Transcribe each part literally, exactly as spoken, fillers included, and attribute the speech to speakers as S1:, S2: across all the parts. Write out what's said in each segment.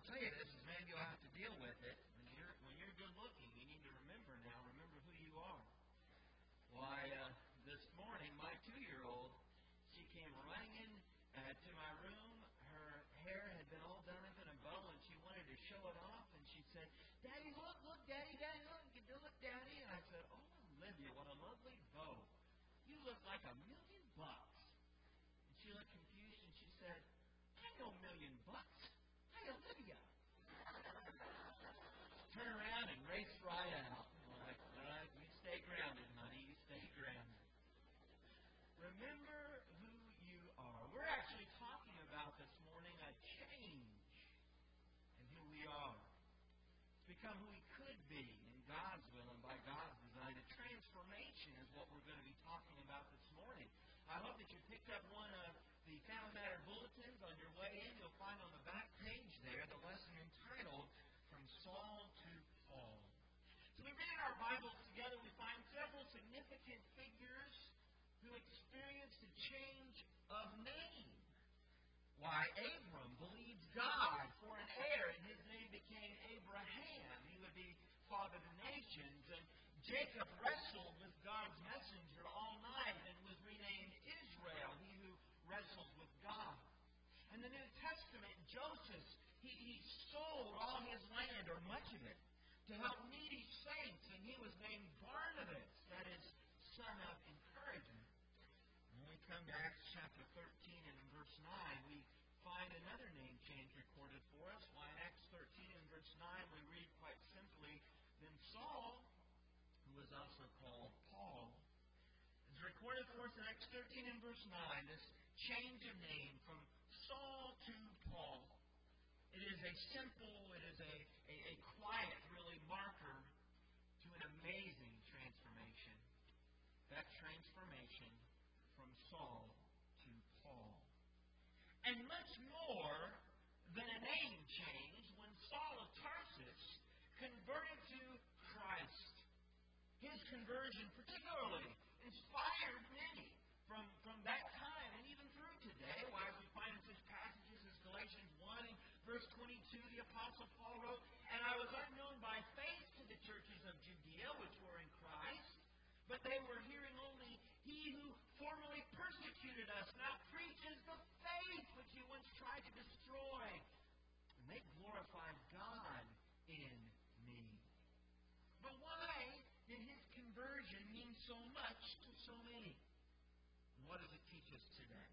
S1: tell you this, is maybe you'll have to deal with it. When you're, when you're good looking, you need to remember now, remember who you are. Why, uh, this morning, my two-year-old, she came running in uh, to my room. Her hair had been all done up in a bow, and she wanted to show it off. And she said, Daddy, look, look, Daddy, Daddy, look, look, Daddy. And I said, oh, Olivia, what a lovely bow. You look like a million bucks. And she looked confused, and she said, I know a million bucks. Hi, Olivia. Turn around and race right out. I'm like, uh, you stay grounded, honey. You stay grounded. Remember who you are. We're actually talking about this morning a change in who we are. To become who we could be in God's will and by God's design. A transformation is what we're going to be talking about this morning. I hope that you picked up one of the Family Matter bulletins on your way in. You'll find on the back page there the lesson entitled From Saul to Paul. So we read in our Bibles together, we find several significant figures who experienced a change of name. Why, Abram believed God for an heir, and his name became Abraham. He would be father to nations. And Jacob wrestled with God's messenger all night and was renamed Israel, he who wrestles with God. In the New Testament, Joseph, he, he sold all his land, or much of it, to help needy saints, and he was named Barnabas, that is, son of encouragement. When we come to Acts chapter thirteen and in verse nine, we find another name change recorded for us. Why, in Acts thirteen and verse nine, we read quite simply, Then Saul, who was also called Paul, is recorded for us in Acts thirteen and verse nine, this change of name from Saul to Paul. It is a simple, it is a, a, a quiet, really, marker to an amazing transformation. That transformation from Saul to Paul. And much more than a name change when Saul of Tarsus converted to Christ. His conversion particularly inspired many from, from that time and even through today. Why, as we find in such passages as Galatians one and verse twenty-two, the Apostle Paul wrote, And I was unknown by faith to the churches of Judea which were in Christ, but they were hearing only, He who formerly persecuted us now preaches the faith which he once tried to destroy. And they glorified God in me. But why did his conversion mean so much to so many? What does it teach us today?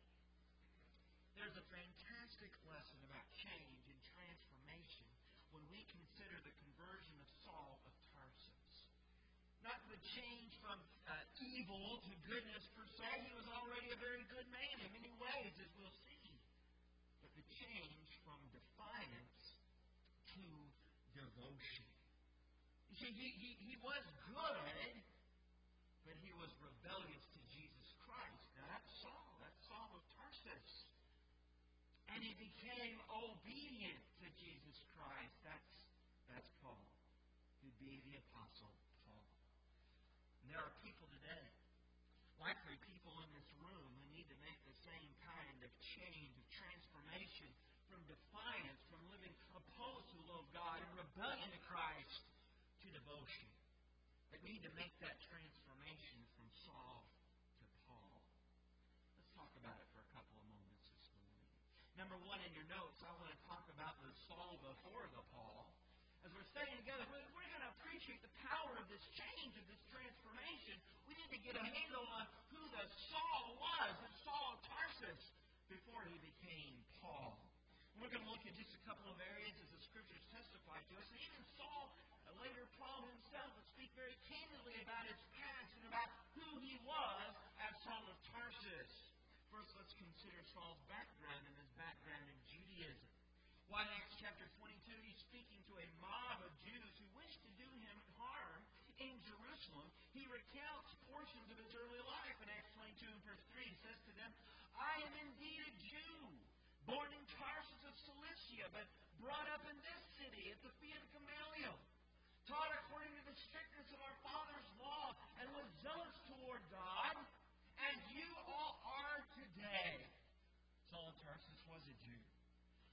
S1: There's a fantastic lesson about change and transformation when we consider the conversion of Saul of Tarsus. Not the change from uh, evil to goodness per se. He was already a very good man in many ways, as we'll see. But the change from defiance to devotion. You see, he, he, he was good, but he was rebellious to Jesus Christ. Now that's Saul. That's Saul of Tarsus. And he became obedient to Jesus Christ. That's, that's Paul, who'd be the Apostle Paul. And there are people today, likely people in this room, who need to make the same kind of change, of transformation, from defiance, from living opposed to the will of God, and rebellion to Christ, to devotion. They need to make that transformation from Saul to Paul. Let's talk about it for a couple of moments this morning. Number one in your notes, I want to talk about the Saul before the Paul. As we're studying together, we're going to appreciate the power of this change, of this transformation. We need to get a handle on who the Saul was, the Saul of Tarsus, before he became Paul. And we're going to look at just a couple of areas as the Scriptures testify to us. And even Saul, uh, later Paul himself, would speak very candidly about his past and about who he was as Saul of Tarsus. First, let's consider Saul's background and his background in Judaism. Why, in Acts chapter twenty-two, he's speaking to a mob of Jews who wished to do him harm in Jerusalem. He recounts portions of his early life. In Acts twenty-two and verse three, he says to them, I am indeed a Jew, born in Tarsus of Cilicia, but brought up in this city at the feet of Gamaliel, taught according to the strictness of our father's law, and was zealous toward God, as you all are today. Saul of Tarsus was a Jew.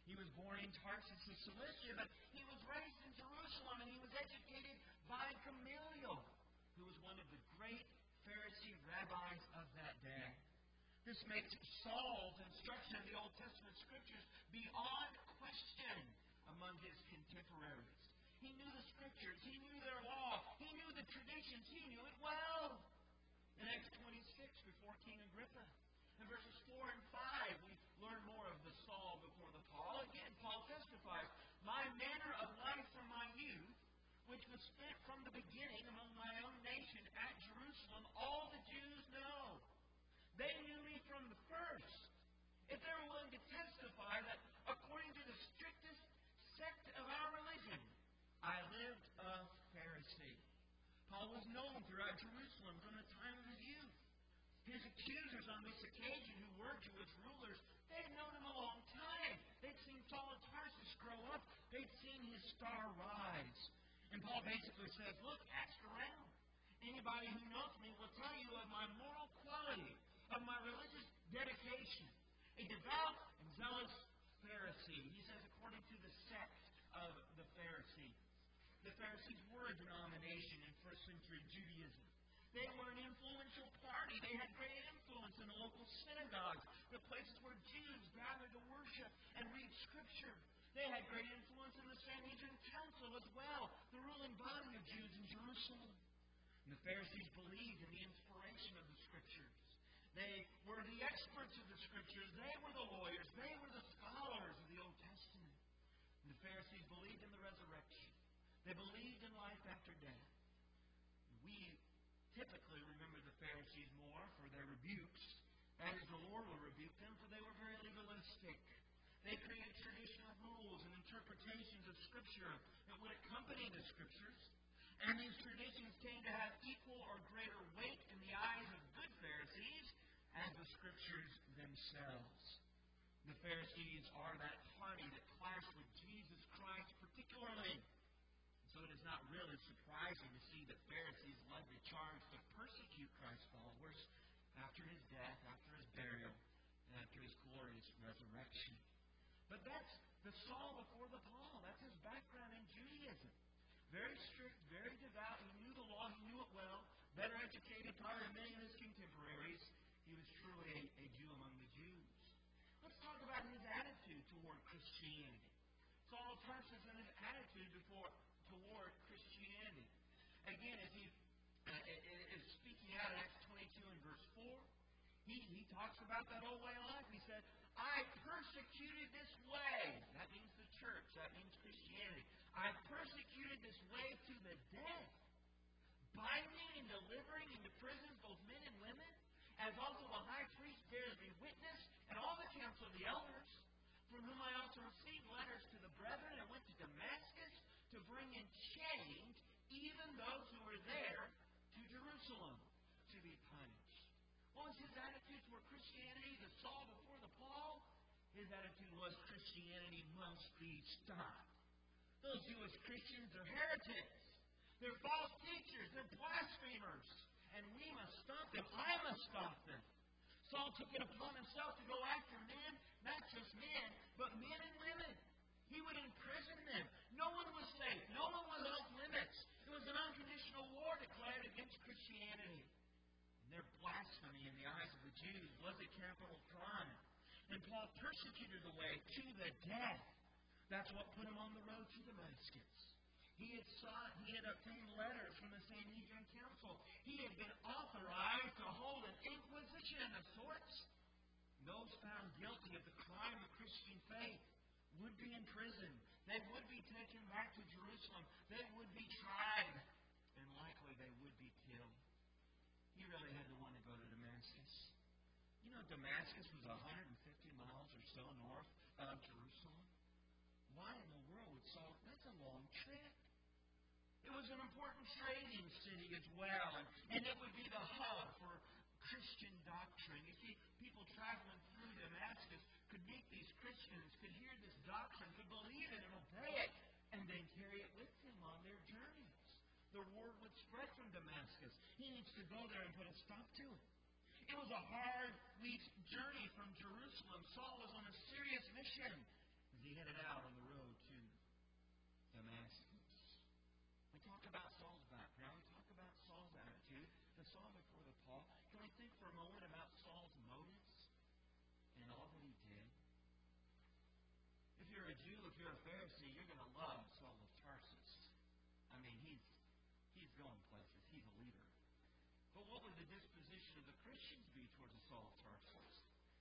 S1: He was born in Tarsus of Cilicia, but he was raised in Jerusalem, and he was educated by Gamaliel, who was one of the great Pharisee rabbis of that day. This makes Saul's instruction of the Old Testament Scriptures beyond question among his contemporaries. He knew the Scriptures. He knew their law. He knew the traditions. He knew it well. In Acts twenty-six, before King Agrippa, in verses four and five, we learn more of the Saul before the Paul. Again, Paul testifies, "My manner of life from my youth, which was spent from the beginning among my own nation at Jerusalem, all the Jews know. They knew me from the first. If they were willing to testify that according to the strictest sect of our religion, I lived a Pharisee." Paul was known throughout Jerusalem from the time of his youth. His accusers on this occasion, who were Jewish rulers, they had known him a long time. They'd seen Saul of Tarsus grow up. They'd seen his star rise. And Paul basically says, look, ask around. Anybody who knows me will tell you of my moral quality, of my religious dedication. A devout and zealous Pharisee. He says, according to the sect of the Pharisees. The Pharisees were a denomination in first century Judaism. They were an influential party. They had great influence in the local synagogues, the places where Jews gathered to worship and read Scripture. They had great influence in the Sanhedrin Council as well, the ruling body of Jews in Jerusalem. And the Pharisees believed in the inspiration of the Scriptures. They were the experts of the Scriptures. They were the lawyers. They were the scholars of the Old Testament. And the Pharisees believed in the resurrection. They believed in life after death. We typically remember the Pharisees more for their rebukes. That is, the Lord will rebuke them, for they were very legalistic. They created traditional rules and interpretations of Scripture that would accompany the Scriptures. And these traditions came to have equal or greater weight in the eyes of good Pharisees as the Scriptures themselves. The Pharisees are that party that clashed with Jesus Christ particularly. So it is not really surprising to see that Pharisees led the charge to persecute Christ's followers after his death, after his burial, and after his glorious resurrection. But that's the Saul before the Paul. That's his background in Judaism. Very strict, very devout. He knew the law. He knew it well. Better educated probably than many of his contemporaries. He was truly a, a Jew among the Jews. Let's talk about his attitude toward Christianity. Saul of Tarsus and his attitude before toward Christianity. Again, as he uh, is speaking out in Acts twenty-two and verse four, he, he talks about that old way of life. He said, I persecuted this way. That means the church. That means Christianity. I persecuted this way to the death, binding and delivering into prison both men and women, as also the high priest bears me witness, and all the council of the elders, from whom I also received letters to the brethren, and went to Damascus to bring in chains even those who were there to Jerusalem to be punished. What was his attitude toward Christianity? The Saul before the Paul? His attitude was Christianity must be stopped. Those Jewish Christians are heretics. They're false teachers. They're blasphemers. And we must stop them. I must stop them. Saul took it upon himself to go after men, not just men, but men and women. He would imprison them. No one was safe. No one was off limits. It was an unconditional war declared against Christianity. And their blasphemy in the eyes of the Jews was a capital crime. And Paul persecuted the way to the death. That's what put him on the road to Damascus. He had sought, he had obtained letters from the Sanhedrin Council. He had been authorized to hold an inquisition of sorts. Those found guilty of the crime of Christian faith would be imprisoned. They would be taken back to Jerusalem. They would be tried. And likely they would be killed. He really had to want to go to Damascus. You know, Damascus was one hundred fifty miles or so north of Jerusalem. Why in the world would Saul? That's a long trip. It was an important trading city as well. And, and it would be the hub for Christian doctrine. You see, people traveling through Damascus could meet these Christians, could hear this doctrine, could believe it and obey it, and then carry it with them on their journeys. The word would spread from Damascus. He needs to go there and put a stop to it. It was a hard week's journey from Jerusalem. Saul was on a serious mission as he he headed out on the road to Damascus. We talk about Saul's background. We talk about Saul's attitude. The Saul before the Paul. Can we think for a moment about Saul's motives and all that he did? If you're a Jew, if you're a Pharisee, you're going to love Saul of Tarsus. I mean, he's he's going places. He's a leader. But what would the disposition of the Christians be towards the Saul of Tarsus?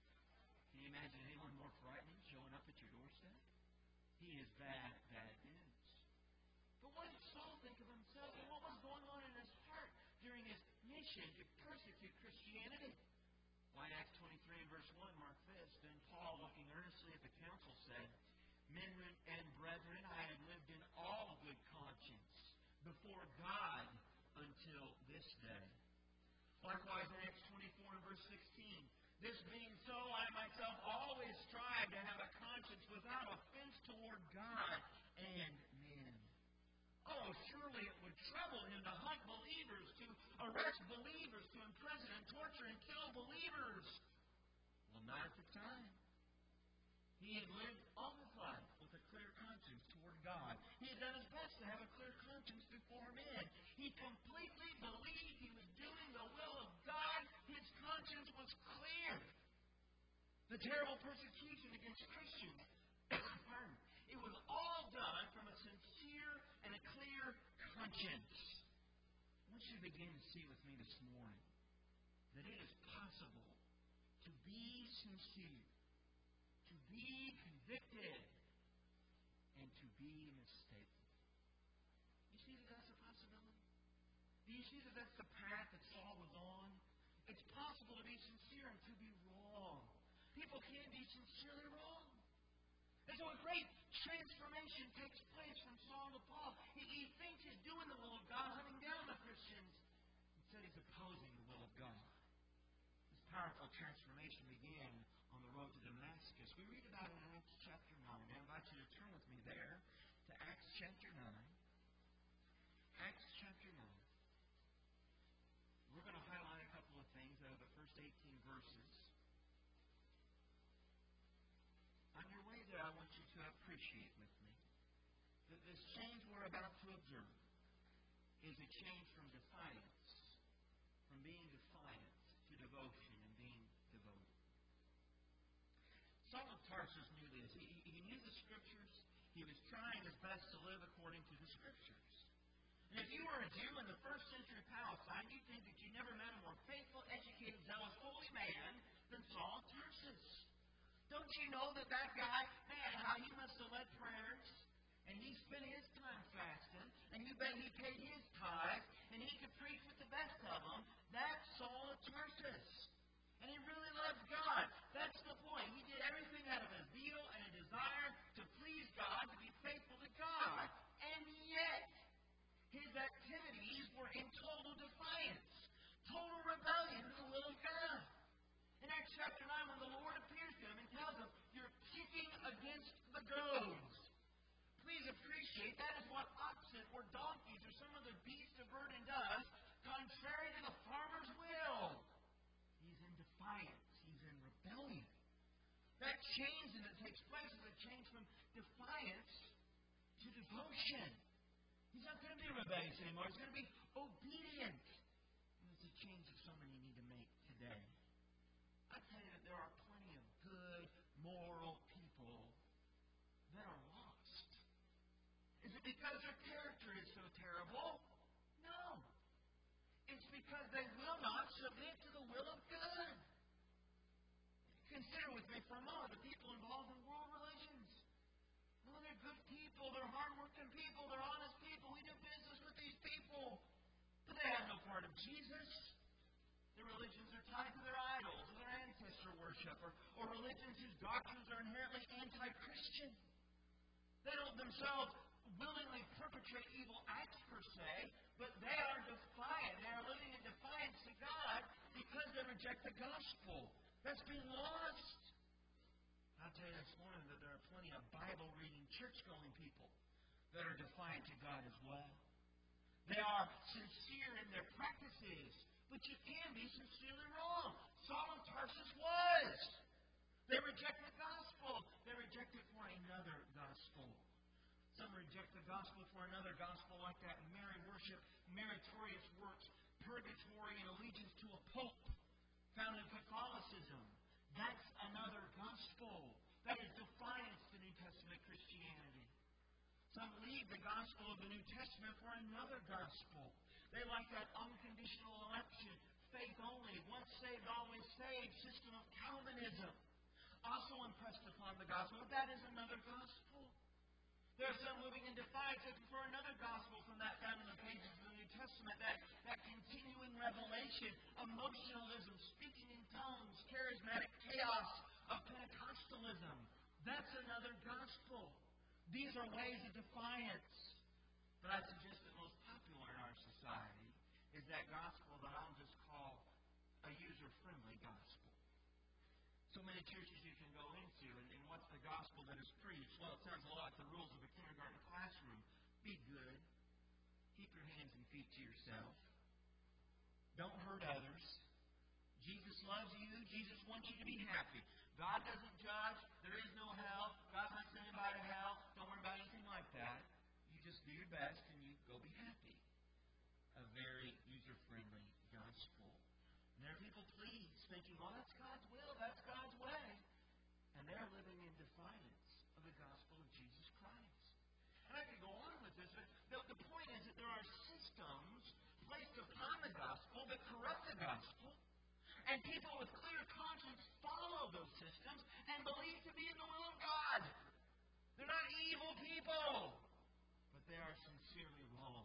S1: Can you imagine anyone more frightening showing up at your doorstep? He is bad, bad news. But what did Saul think of himself, and what was going on in his heart during his mission to persecute Christianity? Why, in Acts twenty-three and verse one, mark this. Then Paul, looking earnestly at the council, said, Men and brethren, I have lived in all good conscience before God until this day. Likewise, in Acts twenty-four and verse sixteen, this being so, I myself always strive to have a conscience without offense toward God and men. Oh, surely it would trouble him to hunt believers, to arrest believers, to imprison and torture and kill believers. Well, not at the time. He had lived all his life with a clear conscience toward God. He had done his best to have a clear conscience before men. He completely believed he was doing the will of God. His conscience was clear. The terrible persecution against Christians, pardon, it was all done from a sincere and a clear conscience. I want you to begin to see with me this morning that it is possible to be sincere, to be convicted, and to be mistaken. You see that that's a possibility? Do you see that that's the path that Saul was on? It's possible to be sincere and to be wrong. People can be sincerely wrong. And so a great transformation takes place from Saul to Paul. He, he thinks he's doing the will of God, hunting down the Christians. Instead, he's opposing the will of God. This powerful transformation began on the road to Damascus. We read about it in Acts chapter nine. I invite you to turn with me there to Acts chapter nine. Acts chapter nine. We're going to highlight a couple of things out of the first eighteen verses. On your way there, I want you to appreciate with me that this change we're about to observe is a change from defiance, from being defiant to devotion and being devoted. Saul of Tarsus knew this. He, he knew the Scriptures. He was trying his best to live according to the Scriptures. And if you were a Jew in the first century Palestine, you'd think that you never met a more faithful, educated, zealous, holy man than Saul of Tarsus. Don't you know that that guy, man, how he must have led prayers, and he spent his time fasting, and you bet he paid his tithes, and he could preach with the best of them. That's Saul of Tarsus. And he really loved God. That's the point. He did everything out of a zeal and a desire to please God, to be faithful to God. And yet, his activities were in total defiance, total rebellion to the will of God. In Acts chapter nine, when the Lord appears to him and tells him, you're kicking against the goads. Please appreciate that is what oxen or donkeys or some other beast of burden does, contrary to the farmer's will. He's in defiance. He's in rebellion. That change that takes place is a change from defiance to devotion. He's not going to be rebellious anymore. He's going to be obedient. And it's a change that so many need to make today. I tell you that there are plenty of good, moral people that are lost. Is it because their character is so terrible? No. It's because they will not submit to the will of God. Consider with me for a moment the people involved in world religions. Well, they're good people. They're hardworking people. They're honest people. We do business with these people. But they have no part of Jesus. Their religions are tied to their idols or their ancestor worship, or, or religions whose doctrines are inherently anti-Christian. They don't themselves willingly perpetrate evil acts per se, but they are defiant. They are living in defiance to God because they reject the gospel. That's being lost. I'll tell you this morning that there are plenty of Bible-reading, church-going people that are defiant to God as well. They are sincere in their practices, but you can be sincerely wrong. Saul of Tarsus was. They reject the gospel. They reject it for another Some reject the gospel for another gospel like that. Mary worship, meritorious works, purgatory, and allegiance to a pope found in Catholicism. That's another gospel. That is defiance to New Testament Christianity. Some leave the gospel of the New Testament for another gospel. They like that unconditional election, faith only, once saved, always saved system of Calvinism. Also impressed upon the gospel, but that is another gospel. There are some moving in defiance that prefer another gospel from that found in the pages of the New Testament, that, that continuing revelation, emotionalism, speaking in tongues, charismatic chaos of Pentecostalism. That's another gospel. These are ways of defiance. But I suggest that most popular in our society is that gospel that I'll just call a user-friendly gospel. So many churches you can go into, and, and what's the gospel that is preached? Well, it sounds a lot like the rules of a kindergarten classroom. Be good. Keep your hands and feet to yourself. Don't hurt others. Jesus loves you. Jesus wants you to be happy. God doesn't judge. There is no hell. God's not sending anybody to hell. Don't worry about anything like that. You just do your best and you go be happy. A very user-friendly gospel. And there are people pleased, thinking, well, that's God's will, that's God's way. And they're living in defiance of the gospel of Jesus Christ. And I could go on with this, but the, the point is that there are systems placed upon the gospel that corrupt the gospel. And people with clear conscience follow those systems and believe to be in the will of God. They're not evil people, but they are sincerely wrong.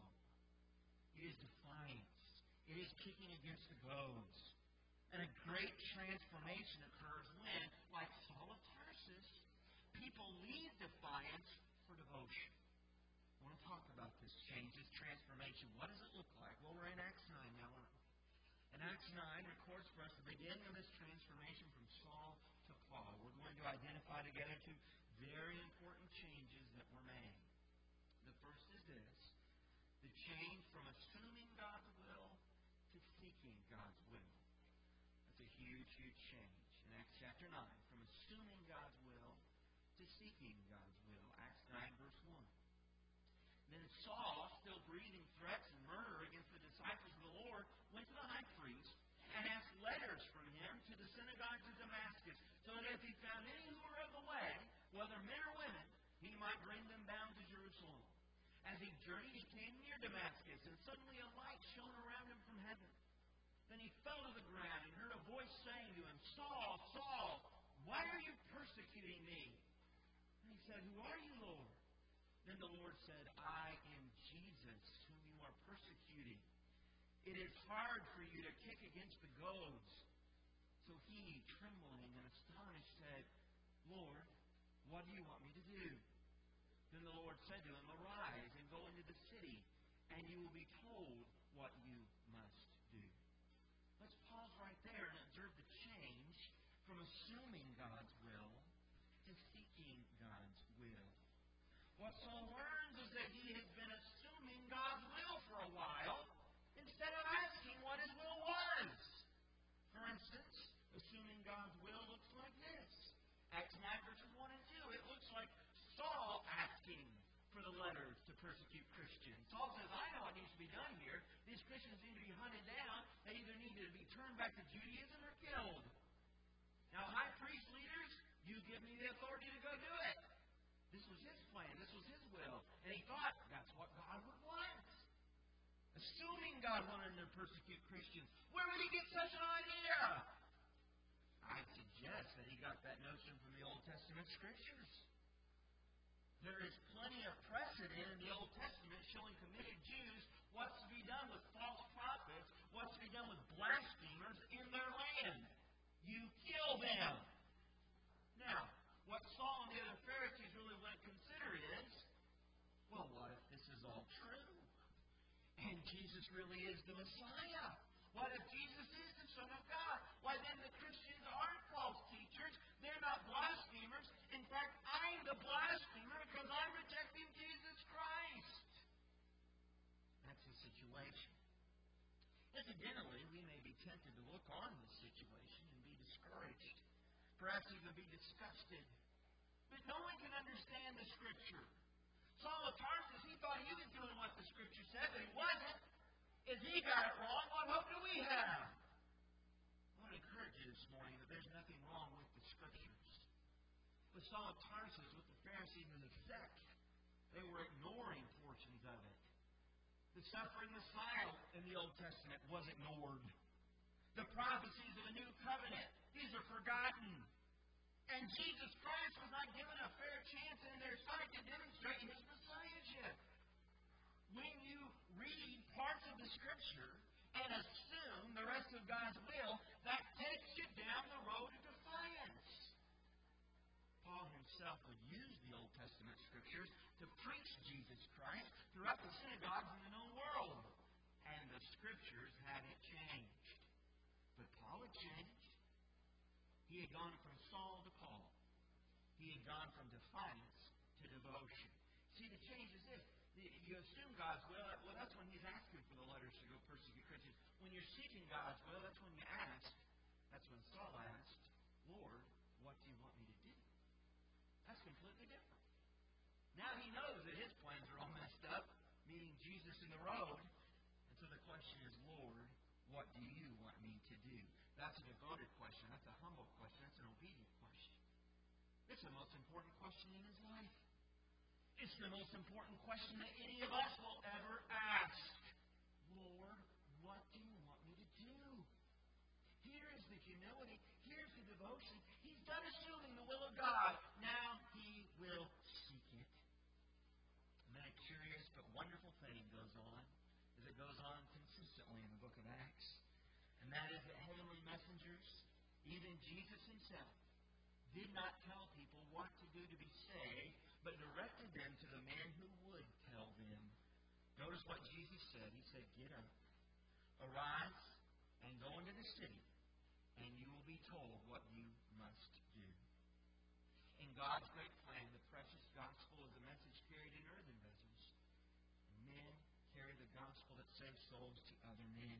S1: It is defiance. It is kicking against the goads. And a great transformation occurs when, like Saul of Tarsus, people leave defiance for devotion. I want to talk about this change, this transformation. What does it look like? Well, we're in Acts nine now, aren't we? And Acts nine records for us the beginning of this transformation from Saul to Paul. We're going to identify together two very important changes that were made. The first is this: the change from assuming God's will to seeking God's will. That's a huge, huge change. In Acts chapter nine, from assuming God's will to seeking God's will. Acts nine, verse one. Then Saul, still breathing threats and murder against the disciples of the Lord, went to the high priest and asked letters from him to the synagogues of Damascus, so that if he found any who were of the way, whether men or women, he might bring them bound to Jerusalem. As he journeyed, he came near Damascus, and suddenly a light shone around him from heaven. Then he fell to the ground and heard a voice saying to him, Saul, Saul, why are you persecuting me? And he said, Who are you, Lord? Then the Lord said, I am Jesus, whom you are persecuting. It is hard for you to kick against the goads. So he, trembling and astonished, said, Lord, what do you want me to do? Then the Lord said to him, Arise and go into the city, and you will be told what you must do. Let's pause right there and observe the change from assuming God's will to seeking God's will. What Saul learns is that he has been assuming God's will for a while instead of asking what his will was. For instance, assuming God's will looks like this. Acts nine, verses one and two. It looks like Saul asking for the letters to persecute Christians. Saul says, I know what needs to be done here. These Christians need to be hunted down. They either need to be turned back to Judaism or killed. Now, high priest leaders, you give me the authority to go do it. This was his plan. This was his will. And he thought that's what God would want. Assuming God wanted to persecute Christians. Where would he get such an idea? I suggest that he got that notion from the Old Testament Scriptures. There is plenty of precedent in the Old Testament showing committed Jews what's to be done with false prophets, what's to be done with blasphemers in their land. You kill them. Now, what Saul and the other Pharisees really want to consider is, well, what if this is all true? And Jesus really is the Messiah? What if Jesus is the Son of God? Why, then the Christians aren't false teachers. They're not blasphemers. In fact, I'm the blasphemer because I'm rejecting Jesus Christ. That's the situation. Incidentally, we may be tempted to look on this situation and be discouraged. Perhaps even be disgusted. But no one can understand the Scripture. Saul of Tarsus, he thought he was doing what the Scripture said, but he wasn't. If he got it wrong, what hope do we have? I want to encourage you this morning that there's nothing wrong with the Scriptures. With Saul of Tarsus, with the Pharisees and the sect, they were ignoring portions of it. The suffering Messiah in the Old Testament was ignored. The prophecies of the New Covenant, these are forgotten. And Jesus Christ was not given a fair chance in their sight to demonstrate His Messiahship. When you read parts of the Scripture and assume the rest of God's will, that takes you down the road of defiance. Paul himself would use the Old Testament Scriptures to preach Jesus Christ throughout the synagogues in the known world. And the Scriptures hadn't changed. But Paul had changed. He had gone from Saul to Paul. He had gone from defiance to devotion. See, the change is this. You assume God's will, well, that's when He's asking for the letters to go persecute Christians. When you're seeking God's will, that's when you ask. That's when Saul asked, Lord, what do you want me to do? That's completely different. Now he knows that his plans are all messed up, meeting Jesus in the road. And so the question is, Lord, what do you want me to do? That's a devoted question. That's a humble question. That's an obedient question. It's the most important question in his life. It's the most important question that any of us will ever ask. Lord, what do you want me to do? Here is the humility. Here's the devotion. He's done assuming the will of God. Now he will seek it. And then a curious but wonderful thing goes on, as it goes on consistently in the book of Acts. And that is that heavenly messengers, even Jesus Himself, did not tell people what to do to be saved, but directed them to the man who would tell them. Notice what Jesus said. He said, get up, arise, and go into the city, and you will be told what you must do. In God's great plan, the precious gospel is a message carried in earthen vessels. And men carry the gospel that saves souls to other men.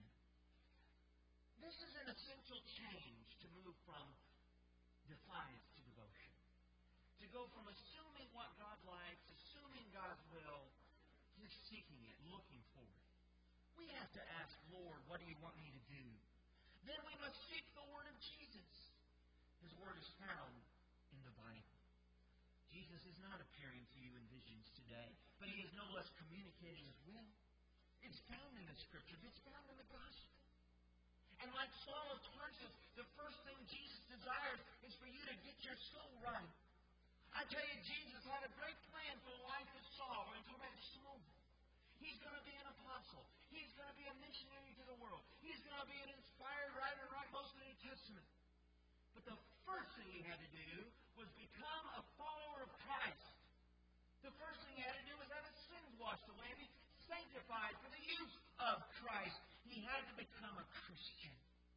S1: This is an essential change to move from defiance to devotion. To go from assuming what God likes, assuming God's will, to seeking it, looking for it. We have to ask, Lord, what do you want me to do? Then we must seek the Word of Jesus. His Word is found in the Bible. Jesus is not appearing to you in visions today, but He is no less communicating His will. It's found in the Scriptures. It's found in the Gospel. And like Saul of Tarsus, the first thing Jesus desires is for you to get your soul right. I tell you, Jesus had a great plan for the life of Saul. We're going to talk about Saul. He's going to be an apostle. He's going to be a missionary to the world. He's going to be an inspired writer and write most of the New Testament. But the first thing he had to do was become a follower of Christ. The first thing he had to do was have his sins washed away and be sanctified for the use of Christ. He had to become a Christian.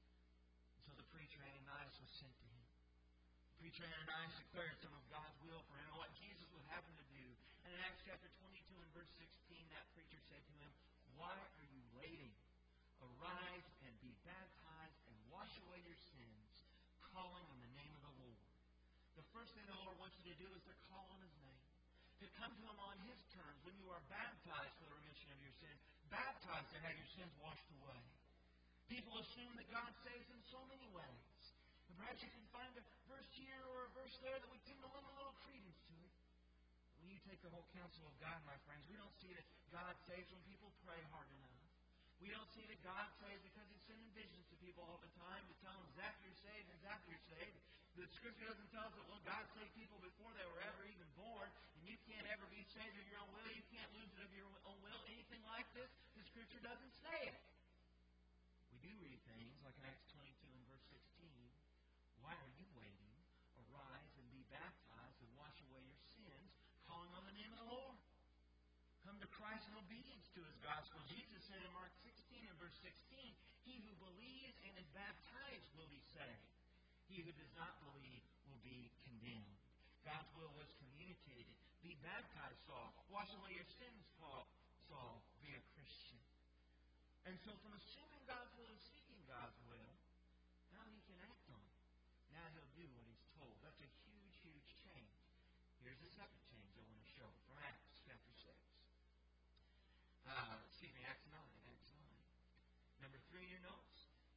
S1: So the preacher Ananias was sent to him. The preacher Ananias declared some of God's will for him and what Jesus would have him to do. And in Acts chapter twenty-two and verse sixteen, that preacher said to him, why are you waiting? Arise and be baptized and wash away your sins, calling on the name of the Lord. The first thing the Lord wants you to do is to call on His name. To come to Him on His terms when you are baptized for the remission of your sins. Baptized to have your sins washed away. People assume that God saves in so many ways. And perhaps you can find a verse here or a verse there that we tend to lend a little credence to it. When you take the whole counsel of God, my friends, we don't see that God saves when people pray hard enough. We don't see that God saves because He's sending visions to people all the time to tell them exactly you're saved, exactly you're saved. The Scripture doesn't tell us that, well, God saved people before they were ever even born, and you can't ever be saved of your own will. You can't lose it of your own will. Anything like this, the Scripture doesn't say it. We do read things like in Acts twenty-two and verse sixteen. Why are you waiting? Arise and be baptized and wash away your sins, calling on the name of the Lord. Come to Christ in obedience to His gospel. Jesus said in Mark sixteen and verse sixteen, he who believes and is baptized will be saved. He who does not believe will be condemned. God's will was communicated. Be baptized, Saul. Wash away your sins, Paul. Saul, be a Christian. And so from assuming God's will and seeking God's will, now he can act on it. Now he'll do what he's told. That's a huge, huge change. Here's the second change I want to show from Acts chapter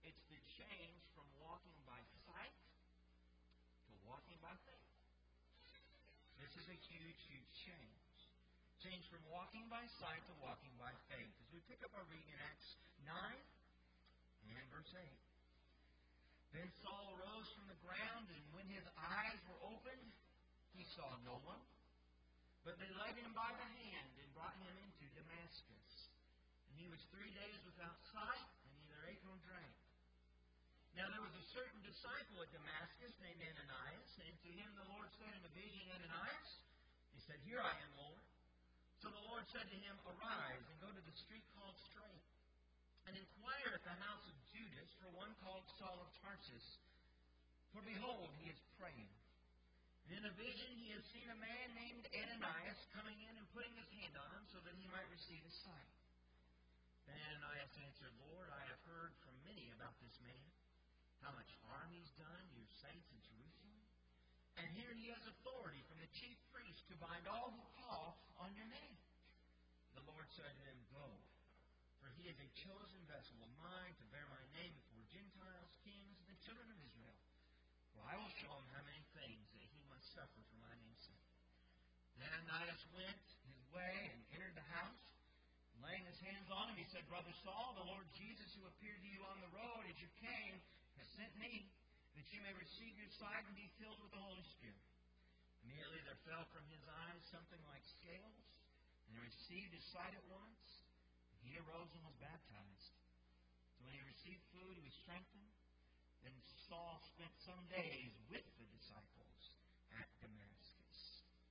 S1: It's the change from walking by sight to walking by faith. This is a huge, huge change. Change from walking by sight to walking by faith. As we pick up our reading in Acts nine and verse eight. Then Saul arose from the ground, and when his eyes were opened, he saw no one. But they led him by the hand and brought him into Damascus. And he was three days without sight, and neither ate nor drank. Now there was a certain disciple at Damascus named Ananias, and to him the Lord said in a vision, Ananias? He said, Here I am, Lord. So the Lord said to him, Arise and go to the street called Straight, and inquire at the house of Judas for one called Saul of Tarsus. For behold, he is praying. And in a vision he has seen a man named Ananias coming in and putting his hand on him so that he might receive his sight. Then Ananias answered, Lord, I have heard from many about this man, how much harm he's done to your saints in Jerusalem. And here he has authority from the chief priest to bind all who call on your name. The Lord said to him, Go, for he is a chosen vessel of mine to bear my name before Gentiles, kings, and the children of Israel. For I will show him how many things that he must suffer for my name's sake. Then Ananias went his way and entered the house. Laying his hands on him, he said, Brother Saul, the Lord Jesus who appeared to you on the road as you came has sent me, that you may receive your sight and be filled with the Holy Spirit. Immediately there fell from his eyes something like scales, and he received his sight at once. He arose and was baptized. So when he received food, he was strengthened. Then Saul spent some days with the disciples at Damascus.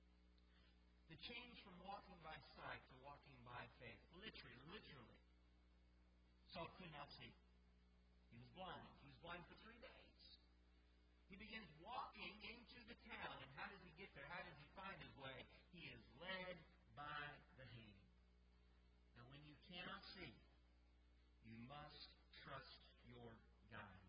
S1: The change from walking by sight to walking by faith. Literally, literally. Saul could not see. He was blind. He was blind for three days. He begins walking into the town. And how does he get there? How does he find his way? He is led by the hand. Now, when you cannot see, you must trust your guide.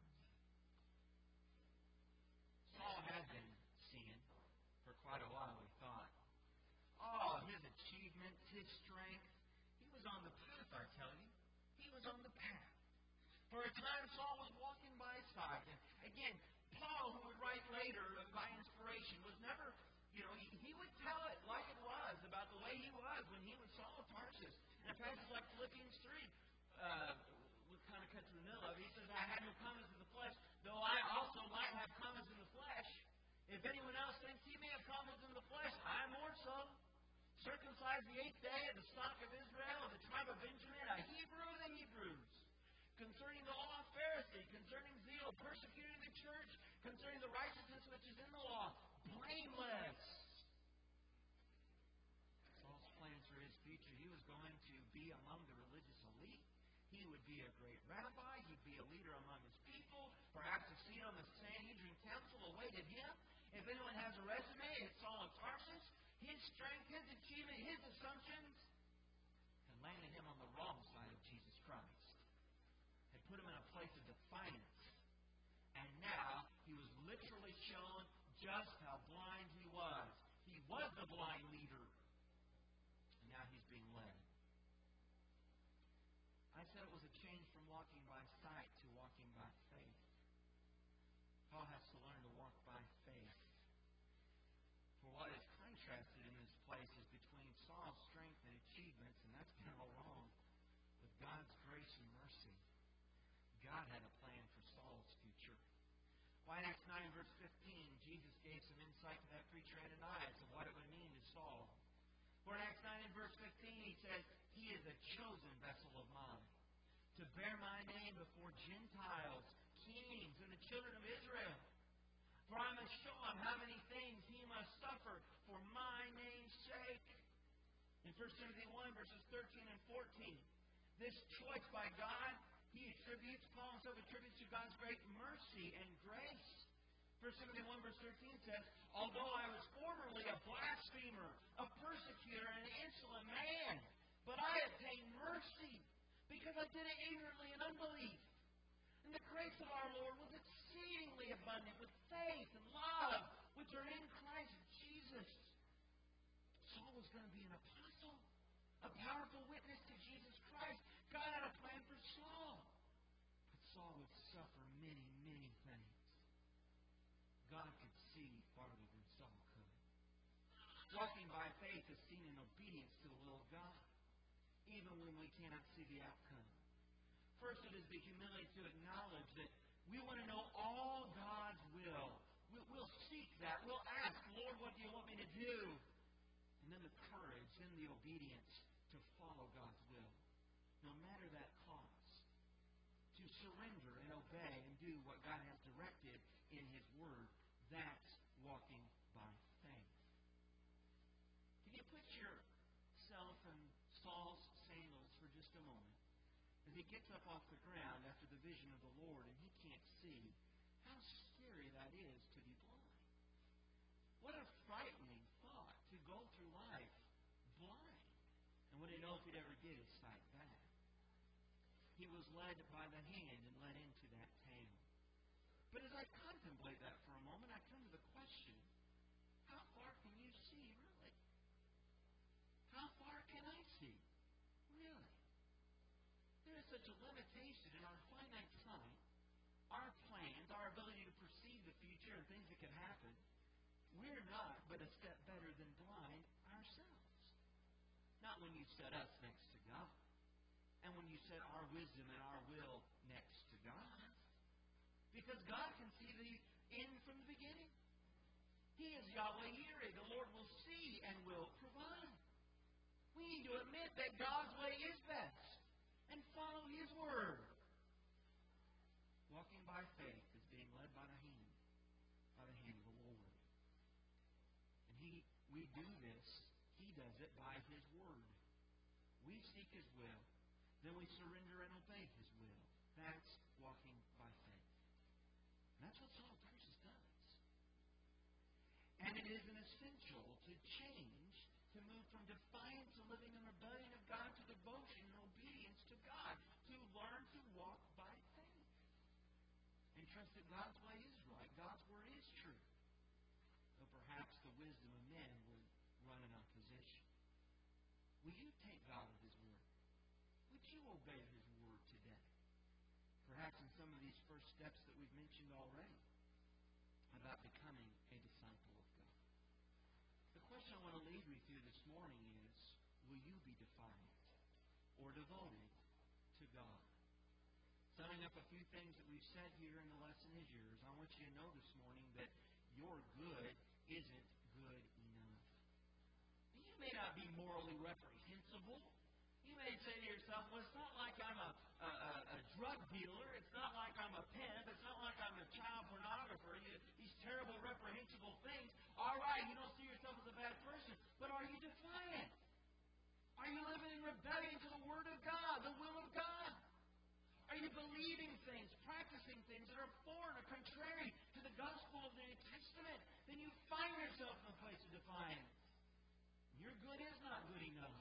S1: Saul had been seeing for quite a while, we thought. Oh, his achievements, his strength. He was on the path, I tell you. He was on the path. For a time, Saul was walking by his side. And again, Paul, who would write later by inspiration, was never, you know, he, he would tell it like it was about the way he was when he was Saul of Tarsus. And a passage like Philippians three, uh, we'll kind of cut to the middle of it. He says, I had no comments in the flesh, though I also might have comments in the flesh. If anyone else thinks he may have comments in the flesh, I more so. Circumcised the eighth day of the stock of Israel, of the tribe of Benjamin, a Hebrew of the Hebrews. Concerning the law, Pharisee. Concerning zeal, persecuting the church. Concerning the righteousness which is in the law, blameless. Saul's plans for his future. He was going to be among the religious elite. He would be a great rabbi. He'd be a leader among his people. Perhaps a seat on the Sanhedrin council awaited him. If anyone has a resume, it's Saul of Tarsus. His strength, his achievement, his assumptions had landed him on the wrong side of Jesus Christ. Had put him in a place of defiance. And now he was literally shown just how blind he was. He was the blind leader. And now he's being led. I said it was a change from walking by sight to walking by faith. Paul has to learn to walk by faith. For what is contrasted in this place is between Saul's strength and achievements, and that's been all wrong, with God's grace and mercy. God had a plan for Saul's future. Why in Acts nine verse fifteen, Jesus gave some insight to that preacher Ananias of what it would mean to Saul. For in Acts nine and verse fifteen, he says, He is a chosen vessel of mine to bear my name before Gentiles, kings, and the children of Israel. For I must show him how many things he must suffer for my name's sake. In First Timothy one, verses thirteen and fourteen, this choice by God, he attributes, Paul himself attributes to God's great mercy and grace. First Timothy one, verse thirteen says, Although I was formerly a blasphemer, a persecutor, and an insolent man, but I obtained mercy because I did it eagerly in unbelief. And the grace of our Lord was exceedingly abundant with faith and love, which are in Christ Jesus. Saul was going to be an apostle, a powerful witness to Jesus Christ. God had a plan for Saul. But Saul was suffer many, many things, God could see farther than Saul could. Walking by faith is seen in obedience to the will of God, even when we cannot see the outcome. First, it is the humility to acknowledge that we want to know all God's will. We'll seek that. We'll ask, Lord, what do you want me to do? And then the courage, then the obedience to follow God's will, no matter that cost. To surrender and obey and do what God has directed in His Word. That's walking by faith. Can you put yourself in Saul's sandals for just a moment? As he gets up off the ground after the vision of the Lord and he can't see, how scary that is to be blind. What a frightening thought to go through life blind. And would he know if he'd ever get his sight back? He was led by the hand and led into that town. But as I contemplate that for a moment, I come to the question, how far can you see, really? How far can I see? Really? There is such a limitation in our finite sight, our plans, our ability to perceive the future and things that could happen. We're not but a step better than blind ourselves. Not when you set us next to God. And when you set our wisdom and our will next to God. Because God can see the end from the beginning. He is Yahweh Yireh. The Lord will see and will provide. We need to admit that God's way is best and follow His Word. Walking by faith is being led by the hand, by the hand of the Lord. And He, we do this, He does it by His Word. We seek His will, then we surrender and obey His will. That's walking by faith. And that's what Saul of Tarsus does. And it is an essential to change, to move from defiance of living in rebellion of God to devotion and obedience to God, to learn to walk by faith. And trust that God's way is right, God's Word is true. Though perhaps the wisdom of men would run in opposition. Will you take God at His Word? Would you obey His Word today? Perhaps in some of these first steps that we've mentioned already about becoming a disciple of God. The question I want to leave with you this morning is, will you be defiant or devoted to God? Summing up a few things that we've said here in the lesson is yours. I want you to know this morning that your good isn't good enough. You may not be morally reprehensible. You may say to yourself, well, it's not like I'm a, a, a drug dealer. It's not like I'm a pimp. It's not like I'm a child pornographer. You, these terrible, reprehensible things. All right, you don't see yourself as a bad person, but are you defiant? Are you living in rebellion to the Word of God, the will of God? Are you believing things, practicing things that are foreign or contrary to the gospel of the New Testament? Then you find yourself in a place of defiance. Your good is not good enough.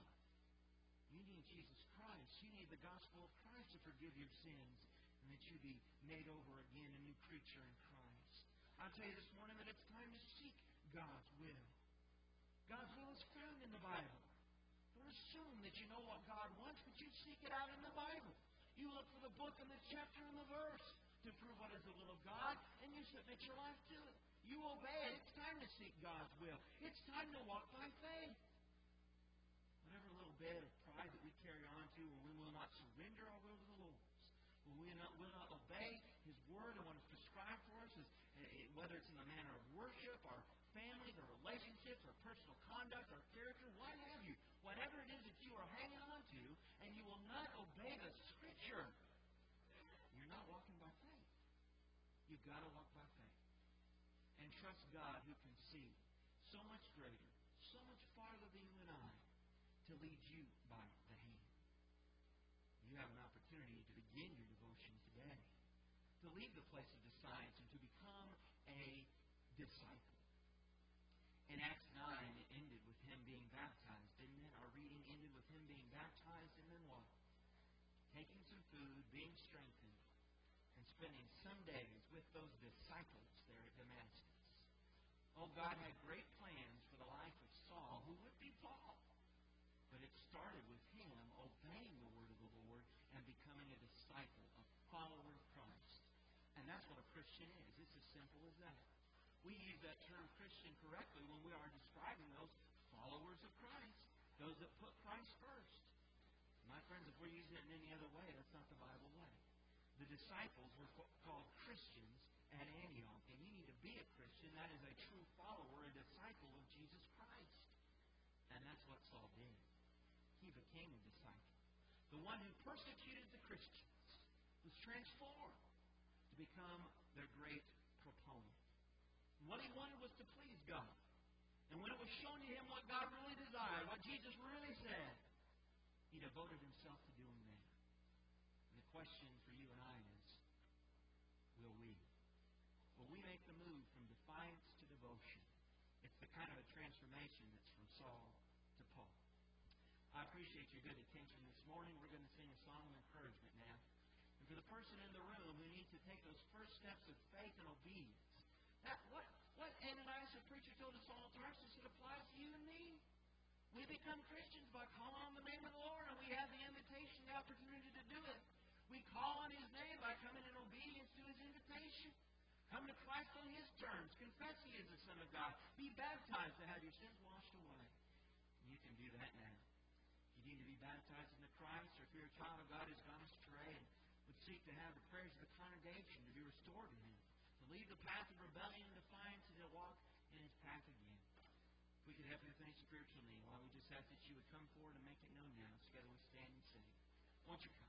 S1: You need Jesus Christ. You need the gospel of Christ to forgive your sins and that you be made over again, a new creature in Christ. I'll tell you this morning that it's time to seek God's will. God's will is found in the Bible. Don't assume that you know what God wants, but you seek it out in the Bible. You look for the book and the chapter and the verse to prove what is the will of God, and you submit your life to it. You obey it. It's time to seek God's will. It's time to walk by faith. Whatever little bit of pride that we carry on to, when we will not surrender our will to the Lord's, when we will not, will not obey His Word and what is prescribed for us, is, whether it's in the manner of worship, our families, our relationships, our personal conduct, our character, what have you, whatever it is that you are hanging on to, and you will not obey the Scripture, you're not walking by faith. You've got to walk by faith. And trust God who can see so much greater, so much farther than you and I, to lead you by the hand. You have an opportunity to begin your devotion today, to leave the place of defiance and to become a disciple. In Acts nine, it ended with him being baptized, didn't it? Our reading ended with him being baptized and then what? Taking some food, being strengthened, and spending some days with those disciples there at Damascus. Oh, God had great plans for the life of Saul, who would be Paul. But it started with him obeying the word of the Lord and becoming a disciple, a follower of Christ. And that's what a Christian is. It's as simple as that. We use that term Christian correctly when we are describing those followers of Christ, those that put Christ first. My friends, if we're using it in any other way, that's not the Bible way. The disciples were called Christians at Antioch, and you need to be a Christian. That is a true follower, a disciple of Jesus Christ. And that's what Saul did. He became a disciple. The one who persecuted the Christians was transformed to become their great proponent. And what he wanted was to please God. And when it was shown to him what God really desired, what Jesus really said, he devoted himself to doing that. And the question for you and I is, will we? Will we make the move from defiance to devotion? It's the kind of a transformation that's from Saul to Paul. I appreciate your good attention this morning. We're going to sing a song of encouragement now. And for the person in the room who needs to take those first steps of faith and obedience, that what, what Ananias, the preacher, told us all Tarsus, it applies to you and me. We become Christians by calling on the name of the Lord, and we have the invitation, the opportunity to do it. We call on His name by coming in obedience to His invitation. Come to Christ on His terms. Confess He is the Son of God. Be baptized to have your sins washed away. And you can do that now. If you need to be baptized into Christ, or if you're a child of God who's gone astray and would seek to have the prayers of the congregation to be restored to Him, to leave the path of rebellion and defiance and to walk in His path again. If we could help you with any spiritual need, well, we just ask that you would come forward and make it known now. Together we stand and sing. Won't you come?